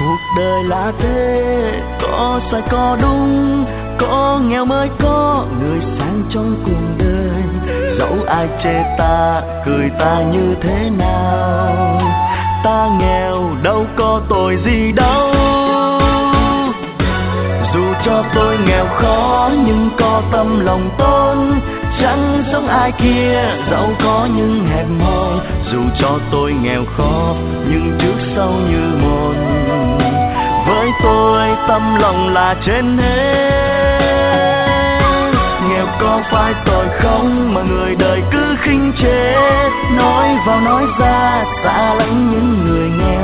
Cuộc đời là thế, có sai có đúng, có nghèo mới có người sang trong cuộc đời. Dẫu ai chê ta, cười ta như thế nào, ta nghèo đâu có tội gì đâu. Dù cho tôi nghèo khó nhưng có tâm lòng tốt, chẳng giống ai kia dẫu có những hẹp hòi. Dù cho tôi nghèo khó nhưng trước sau như một, với tôi tâm lòng là trên hết. Nghèo có phải tội không mà người đời cứ khinh chê, nói vào nói ra xa lánh những người nghèo.